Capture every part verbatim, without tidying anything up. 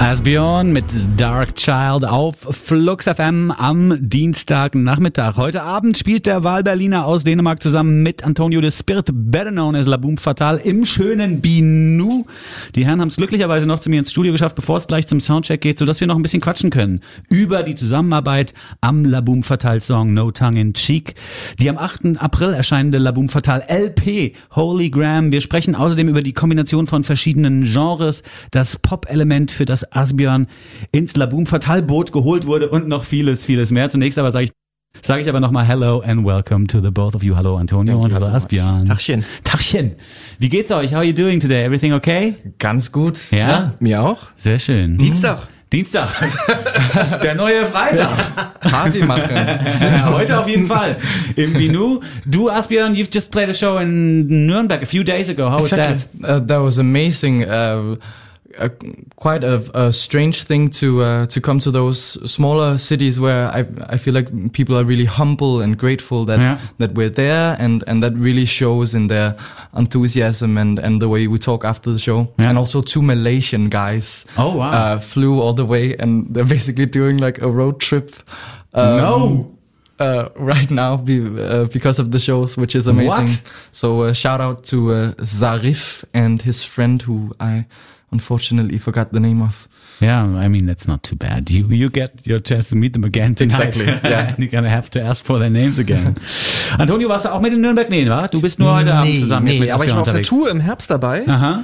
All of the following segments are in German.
Asbjørn mit Dark Child auf Flux F M am Dienstagnachmittag. Heute Abend spielt der Wahlberliner aus Dänemark zusammen mit Antonio de Spirit, better known as La Boum Fatale, im schönen Binu. Die Herren haben es glücklicherweise noch zu mir ins Studio geschafft, bevor es gleich zum Soundcheck geht, sodass wir noch ein bisschen quatschen können über die Zusammenarbeit am La Boum Fatale Song No Tongue in Cheek, die am achten April erscheinende La Boum Fatale L P Holy Grail. Wir sprechen außerdem über die Kombination von verschiedenen Genres, das Pop-Element, für das Asbjørn ins La Boum Fatale Boot geholt wurde und noch vieles, vieles mehr. Zunächst aber sage ich, sage ich aber nochmal hello and welcome to the both of you. Hallo Antonio Thank und hallo so Asbjørn. Tachchen. Tachchen. Wie geht's euch? How are you doing today? Everything okay? Ganz gut. Ja? ja mir auch. Sehr schön. Dienstag. Dienstag. Der neue Freitag. Party machen. Heute auf jeden Fall. Im Binu. Du, Asbjørn, you've just played a show in Nuremberg a few days ago. How exactly. was that? Uh, that was amazing. Uh, Uh, quite a, a strange thing to uh, to come to those smaller cities where I I feel like people are really humble and grateful that yeah. that we're there, and, and that really shows in their enthusiasm and, and the way we talk after the show. Yeah. And also two Malaysian guys oh, wow. uh, flew all the way, and they're basically doing like a road trip. Um, no. Uh, right now be, uh, because of the shows, which is amazing. What? So uh, shout out to uh, Zarif and his friend who I unfortunately forgot the name of. Yeah, I mean, that's not too bad. You you get your chance to meet them again tonight. Exactly, yeah. You're gonna have to ask for their names again. Antonio, warst du auch mit in Nürnberg? Nee, wa? Du bist nur heute nee, Abend zusammen. Nee, jetzt mit aber ich war auf der unterwegs. Tour im Herbst dabei. Aha.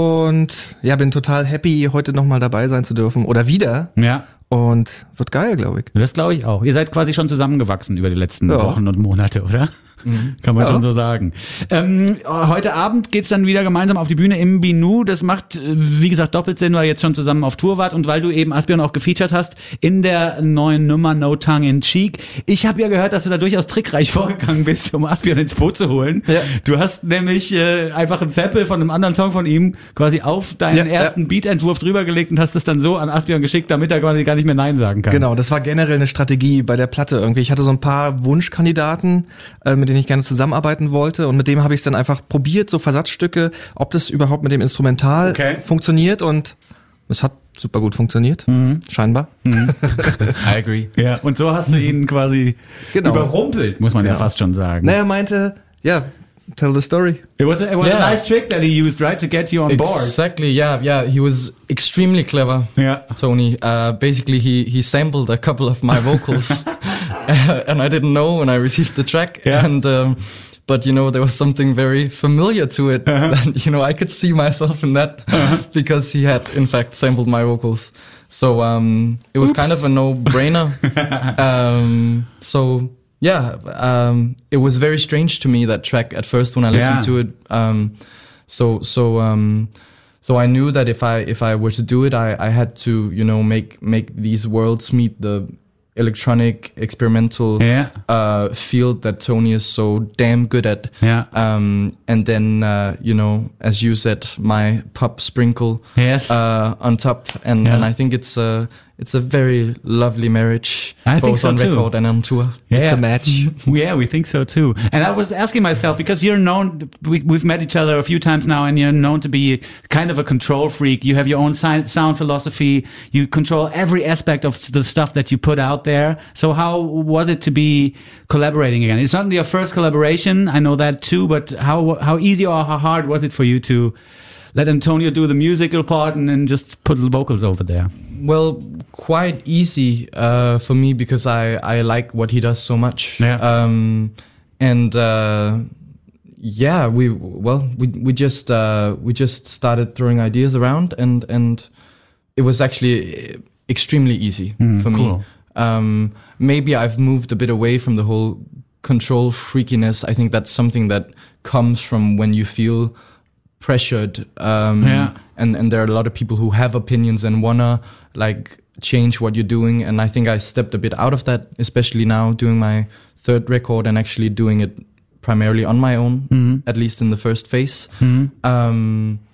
Und ja, bin total happy, heute nochmal dabei sein zu dürfen. Oder wieder. Ja. Und wird geil, glaube ich. Das glaube ich auch. Ihr seid quasi schon zusammengewachsen über die letzten ja. Wochen und Monate, oder? Mhm. Kann man ja. schon so sagen. Ähm, heute Abend geht's dann wieder gemeinsam auf die Bühne im Binu. Das macht, wie gesagt, doppelt Sinn, weil ihr jetzt schon zusammen auf Tour wart und weil du eben Asbjørn auch gefeatured hast in der neuen Nummer No Tongue in Cheek. Ich habe ja gehört, dass du da durchaus trickreich vorgegangen bist, um Asbjørn ins Boot zu holen. Ja. Du hast nämlich äh, einfach ein Sample von einem anderen Song von ihm quasi auf deinen ja, ersten ja. Beatentwurf drüber gelegt und hast es dann so an Asbjørn geschickt, damit er quasi gar nicht mehr Nein sagen kann. Genau, das war generell eine Strategie bei der Platte irgendwie. Ich hatte so ein paar Wunschkandidaten, äh, mit denen ich gerne zusammenarbeiten wollte, und mit dem habe ich es dann einfach probiert, so Versatzstücke, ob das überhaupt mit dem Instrumental okay. funktioniert, und es hat super gut funktioniert, mhm. scheinbar. Mhm. I agree. Ja, und so hast du ihn quasi genau. überrumpelt, muss man genau. ja fast schon sagen. Na, er meinte, ja, tell the story. It was a, it was yeah. a nice trick that he used, right, to get you on board. Exactly, yeah, yeah. He was extremely clever, yeah. Tony. Uh, basically, he he sampled a couple of my vocals, uh, and I didn't know when I received the track. Yeah. And um, but you know, there was something very familiar to it. Uh-huh. That, you know, I could see myself in that uh-huh. because he had, in fact, sampled my vocals. So um, it was Oops. kind of a no-brainer. um, so. Yeah, um, it was very strange to me, that track at first when I listened yeah. to it. Um, so, so, um, so I knew that if I, if I were to do it, I, I had to, you know, make, make these worlds meet the electronic experimental, yeah. uh, field that Tony is so damn good at. Yeah. Um, and then, uh, you know, as you said, my pop sprinkle, yes. uh, on top. And, yeah. and I think it's, uh, It's a very lovely marriage, I both think so on too. record and on tour. Yeah. It's a match. Yeah, we think so too. And I was asking myself, because you're known, we, we've met each other a few times now, and you're known to be kind of a control freak. You have your own si- sound philosophy. You control every aspect of the stuff that you put out there. So how was it to be collaborating again? It's not your first collaboration, I know that too, but how how easy or how hard was it for you to let Antonio do the musical part and then just put the vocals over there? Well, quite easy uh, for me, because I, I like what he does so much. Yeah. Um, and uh, yeah, we well we we just uh, we just started throwing ideas around, and and it was actually extremely easy mm, for cool. me. Um, maybe I've moved a bit away from the whole control freakiness. I think that's something that comes from when you feel pressured, um, yeah. and and there are a lot of people who have opinions and wanna like change what you're doing, and I think I stepped a bit out of that, especially now doing my third record and actually doing it primarily on my own, mm-hmm. at least in the first phase. Mm-hmm. Um,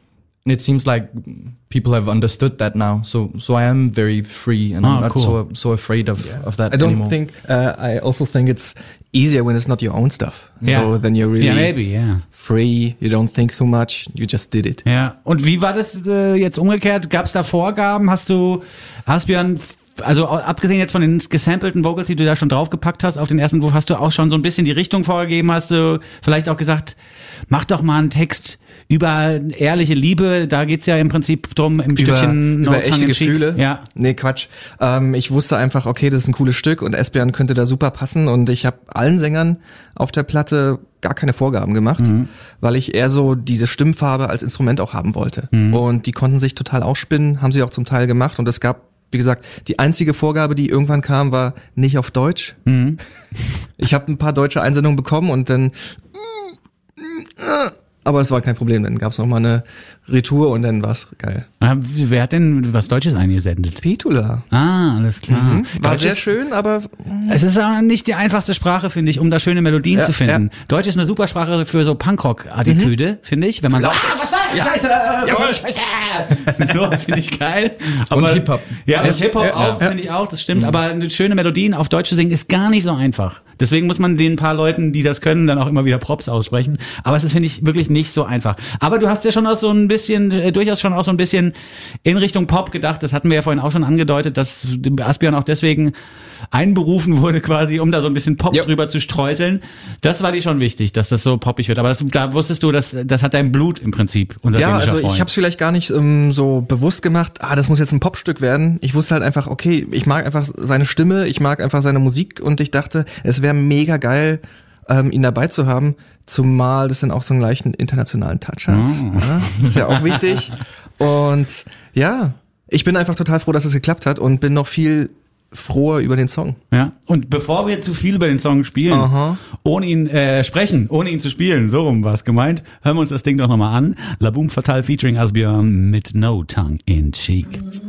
And it seems like people have understood that now. So, so I am very free, and Oh, I'm not cool. so so afraid of Yeah. of that I don't anymore. think. Uh, I also think it's easier when it's not your own stuff. Yeah. So then you're really Ja, maybe, ja. free. You don't think too much. You just did it. Ja, und wie war das äh, jetzt umgekehrt? Gab es da Vorgaben? Hast du, Asbjörn, also au- abgesehen jetzt von den gesampelten Vocals, die du da schon draufgepackt hast auf den ersten Wurf, hast du auch schon so ein bisschen die Richtung vorgegeben? Hast du vielleicht auch gesagt, mach doch mal einen Text über ehrliche Liebe? Da geht's ja im Prinzip drum, im Stückchen über No echte Tongue in Cheek. Gefühle. Ja. Nee, Quatsch. Ähm, ich wusste einfach, okay, das ist ein cooles Stück und Esbjörn könnte da super passen und ich habe allen Sängern auf der Platte gar keine Vorgaben gemacht, mhm. weil ich eher so diese Stimmfarbe als Instrument auch haben wollte. Mhm. Und die konnten sich total ausspinnen, haben sie auch zum Teil gemacht und es gab, wie gesagt, die einzige Vorgabe, die irgendwann kam, war nicht auf Deutsch. Mhm. Ich habe ein paar deutsche Einsendungen bekommen und dann aber es war kein Problem, dann gab's noch mal eine Retour und dann war's geil. Ah, wer hat denn was Deutsches eingesendet? Petula. Ah, alles klar. Mhm. War Deutsch sehr ist- schön, aber Es ist auch nicht die einfachste Sprache, finde ich, um da schöne Melodien Ja, zu finden. Deutsch ist eine super Sprache für so Punkrock-Attitüde, finde ich. Wenn man sagt, ah, was soll das? Scheiße! Jawohl, Scheiße! So, finde ich geil. Aber, Und Hip-Hop. Ja, und Echt? Hip-Hop Ja, auch, ja. finde ich auch, das stimmt. Aber eine schöne Melodien auf Deutsch zu singen, ist gar nicht so einfach. Deswegen muss man den paar Leuten, die das können, dann auch immer wieder Props aussprechen. Aber es ist, finde ich, wirklich nicht so einfach. Aber du hast ja schon auch so ein bisschen, äh, durchaus schon auch so ein bisschen in Richtung Pop gedacht. Das hatten wir ja vorhin auch schon angedeutet, dass Asbjörn auch deswegen einberufen wurde quasi, um da so ein bisschen Pop Ja. drüber zu streuseln. Das war dir schon wichtig, dass das so poppig wird. Aber das, da wusstest du, dass das hat dein Blut im Prinzip, unser ja, dänischer also Freund. ich habe es vielleicht gar nicht ähm, so bewusst gemacht, ah, das muss jetzt ein Popstück werden. Ich wusste halt einfach, okay, ich mag einfach seine Stimme, ich mag einfach seine Musik und ich dachte, es wäre mega geil, ähm, ihn dabei zu haben, zumal das dann auch so einen leichten internationalen Touch hat. Oh. Ja, das ist ja auch wichtig. Und ja, ich bin einfach total froh, dass es geklappt hat und bin noch viel froher über den Song. Ja. Und bevor wir zu viel über den Song spielen, Aha. ohne ihn äh, sprechen, ohne ihn zu spielen, so rum war es gemeint, hören wir uns das Ding doch nochmal an. La Boom Fatale featuring Asbjörn mit No Tongue in Cheek.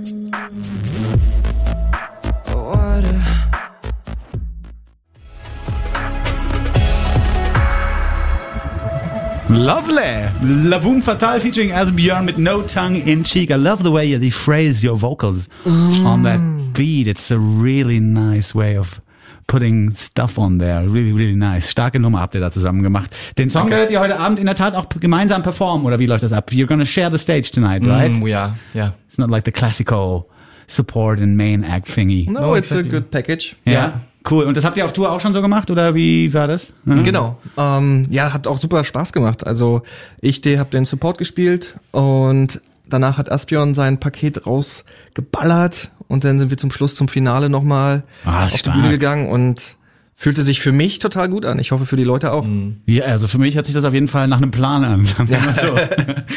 Lovely! La Boom Fatale featuring Asbjörn mit No Tongue in Cheek. I love the way you phrase your vocals on that beat. It's a really nice way of putting stuff on there. Really, really nice. Starke Nummer habt ihr da zusammen gemacht. Den Song werdet ihr heute Abend in der Tat auch gemeinsam performen, oder wie läuft das ab? You're gonna share the stage tonight, right? Mm, we are, yeah. It's not like the classical support and main act thingy. No, No, it's exactly. a good package. Ja, Ja. cool. Und das habt ihr auf Tour auch schon so gemacht, oder wie war das? Mhm. Genau. Ähm, ja, hat auch super Spaß gemacht. Also ich habe den Support gespielt und danach hat Asbjörn sein Paket rausgeballert und dann sind wir zum Schluss zum Finale nochmal Ah, auf die stark. Bühne gegangen und fühlte sich für mich total gut an. Ich hoffe für die Leute auch. Ja, also für mich hört sich das auf jeden Fall nach einem Plan an. Sagen wir mal so.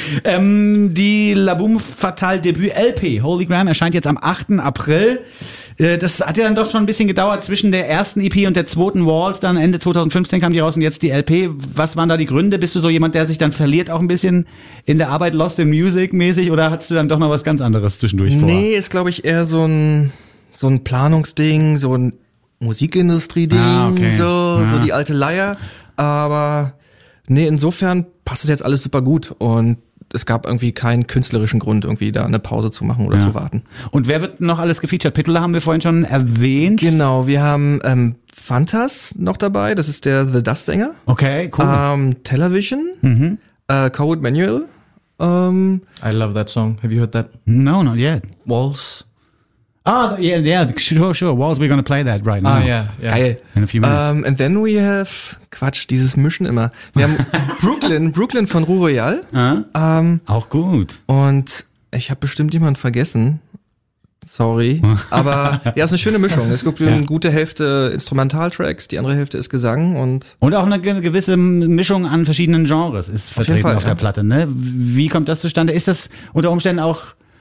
ähm, die La Boom Fatale Debüt L P, Holy Grail, erscheint jetzt am achten April. Äh, Das hat ja dann doch schon ein bisschen gedauert zwischen der ersten E P und der zweiten Walls. Dann Ende zwanzig fünfzehn kam die raus und jetzt die L P. Was waren da die Gründe? Bist du so jemand, der sich dann verliert auch ein bisschen in der Arbeit, Lost in Music mäßig, oder hast du dann doch noch was ganz anderes zwischendurch vor? Nee, ist glaube ich eher so ein so ein Planungsding, so ein Musikindustrie-Ding, Ah, okay. so, Ja. so die alte Leier. Aber nee, insofern passt es jetzt alles super gut und es gab irgendwie keinen künstlerischen Grund, irgendwie da eine Pause zu machen oder Ja. zu warten. Und wer wird noch alles gefeatured? Petula haben wir vorhin schon erwähnt. Genau, wir haben ähm, Fantas noch dabei, das ist der The Dust-Sänger. Okay, cool. Ähm, Television, mhm. äh, Code Manual. Ähm, I love that song. Have you heard that? No, not yet. Walls. Ah, yeah, yeah, sure, sure. Walls, we're gonna play that right now. Ah, yeah, yeah. Geil. In a few minutes. Um, and then we have, Quatsch, dieses Mischen immer. Wir haben Brooklyn, Brooklyn von Rue Royal. Ah, Ähm, auch gut. und ich habe bestimmt jemanden vergessen. Sorry. Aber ja, ist eine schöne Mischung. Es gibt eine Ja. gute Hälfte Instrumentaltracks, die andere Hälfte ist Gesang und Und auch eine ge- gewisse Mischung an verschiedenen Genres ist vertreten jeden Fall, auf der ja. Platte, ne? Wie kommt das zustande? Ist das unter Umständen auch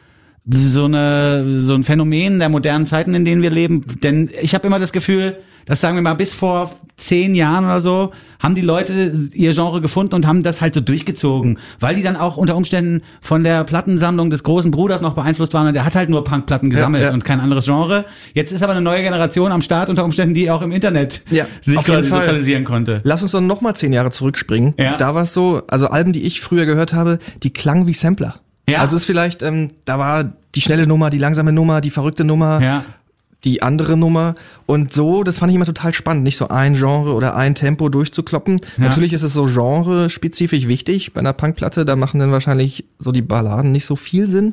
so eine so ein Phänomen der modernen Zeiten, in denen wir leben? Denn ich habe immer das Gefühl, dass, sagen wir mal, bis vor zehn Jahren oder so haben die Leute ihr Genre gefunden und haben das halt so durchgezogen, weil die dann auch unter Umständen von der Plattensammlung des großen Bruders noch beeinflusst waren und der hat halt nur Punkplatten gesammelt Ja, ja. und kein anderes Genre. Jetzt ist aber eine neue Generation am Start unter Umständen, die auch im Internet Ja, sich auf jeden quasi Fall. sozialisieren konnte. lass uns dann noch mal zehn Jahre zurückspringen. Ja. Da war es so, also Alben, die ich früher gehört habe, die klangen wie Sampler. Ja. Also ist vielleicht, ähm, da war die schnelle Nummer, die langsame Nummer, die verrückte Nummer. Ja. Die andere Nummer und so, das fand ich immer total spannend, nicht so ein Genre oder ein Tempo durchzukloppen. Ja. Natürlich ist es so genre-spezifisch wichtig bei einer Punkplatte, da machen dann wahrscheinlich so die Balladen nicht so viel Sinn.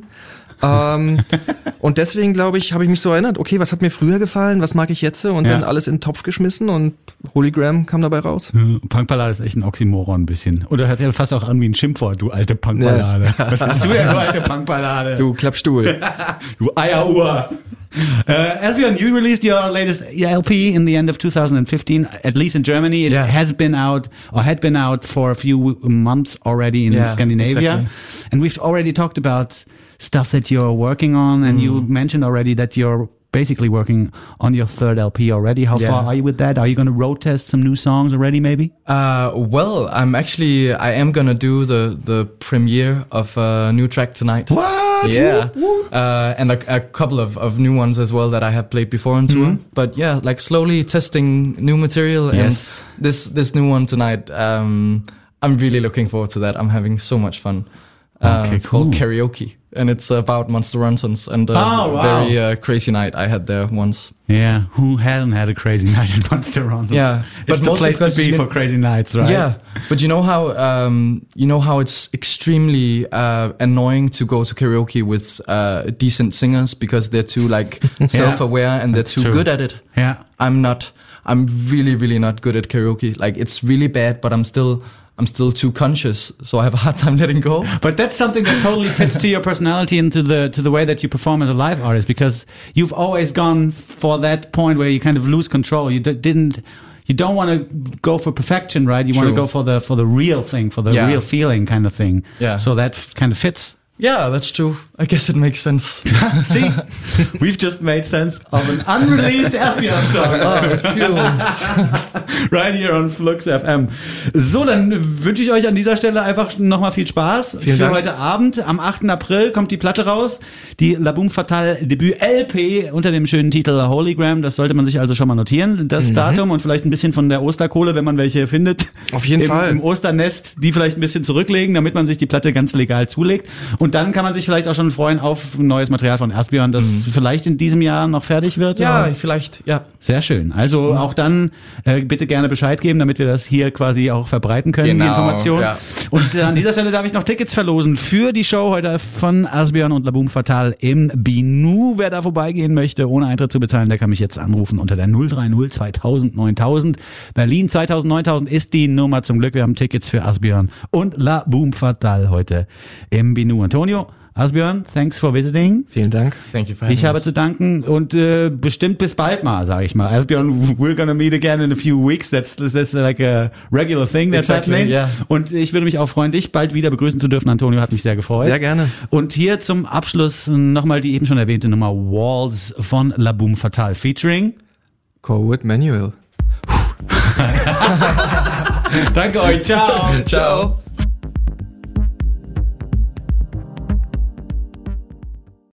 ähm, und deswegen, glaube ich, habe ich mich so erinnert, okay, was hat mir früher gefallen, was mag ich jetzt und ja. dann alles in den Topf geschmissen und Hologram kam dabei raus. Hm, Punkballade ist echt ein Oxymoron ein bisschen. Oder hört ja fast auch an wie ein Schimpfwort, du alte Punkballade. Ja. Was bist du denn, du alte Punkballade? Du Klappstuhl. Du Eieruhr. Uh, Asbjørn, you released your latest L P in the end of two thousand fifteen, at least in Germany. It yeah. has been out, or had been out for a few months already in yeah, Scandinavia. Exactly. And we've already talked about stuff that you're working on, and mm. you mentioned already that you're basically working on your third L P already. How yeah. far are you with that? Are you going to road test some new songs already, maybe? Uh, well, I'm actually, I am going to do the, the premiere of a new track tonight. What? Yeah. Uh, and a, a couple of, of new ones as well that I have played before on tour. Mm-hmm. But yeah, like slowly testing new material. Yes. And this, this new one tonight, um, I'm really looking forward to that. I'm having so much fun. Uh, okay, it's cool. called Karaoke, and it's about Monster Runtons and a oh, wow. very uh, crazy night I had there once. Yeah, who hadn't had a crazy night at Monster Runtons? Yeah, it's the place to be for crazy nights, right? Yeah, but you know how um, you know how it's extremely uh, annoying to go to karaoke with uh, decent singers because they're too like self-aware and they're too true. good at it. Yeah, I'm not. I'm really, really not good at karaoke. Like it's really bad, but I'm still. I'm still too conscious, so I have a hard time letting go. But that's something that totally fits to your personality and to the to the way that you perform as a live artist, because you've always gone for that point where you kind of lose control. You d- didn't, you don't want to go for perfection, right? You want to go for the for the real thing, for the yeah. real feeling kind of thing. Yeah. So that f- kind of fits. Yeah, that's true. I guess it makes sense. See, we've just made sense of an unreleased Asbjørn song. Oh, right here on Flux F M. So, dann wünsche ich euch an dieser Stelle einfach nochmal viel Spaß Vielen für Dank. heute Abend. Am achten April kommt die Platte raus. Die La Boom Fatale Debüt L P unter dem schönen Titel Hologram. Das sollte man sich also schon mal notieren. Das mhm. Datum und vielleicht ein bisschen von der Osterkohle, wenn man welche findet. Auf jeden im, Fall. Im Osternest, die vielleicht ein bisschen zurücklegen, damit man sich die Platte ganz legal zulegt. Und dann kann man sich vielleicht auch schon freuen auf neues Material von Asbjørn, das mhm. vielleicht in diesem Jahr noch fertig wird. Ja, oder? vielleicht, ja. Sehr schön. Also mhm. auch dann äh, bitte gerne Bescheid geben, damit wir das hier quasi auch verbreiten können, genau, die Information. Ja. Und äh, an dieser Stelle darf ich noch Tickets verlosen für die Show heute von Asbjørn und La Boom Fatale im Binu. Wer da vorbeigehen möchte, ohne Eintritt zu bezahlen, der kann mich jetzt anrufen unter der null drei null zweitausend neuntausend. Berlin zweitausend neuntausend ist die Nummer zum Glück. Wir haben Tickets für Asbjørn und La Boom Fatale heute im Binu. Antonio, Asbjørn, thanks for visiting. Vielen Dank. Thank you for having Ich habe us. zu danken und äh, bestimmt bis bald mal, sage ich mal. Asbjørn, we're gonna meet again in a few weeks. That's that's like a regular thing that's exactly, happening. Yeah. Und ich würde mich auch freuen, dich bald wieder begrüßen zu dürfen. Antonio, hat mich sehr gefreut. Sehr gerne. Und hier zum Abschluss nochmal die eben schon erwähnte Nummer Walls von La Boom Fatale featuring Corwood Manuel. Danke euch. Ciao. Ciao.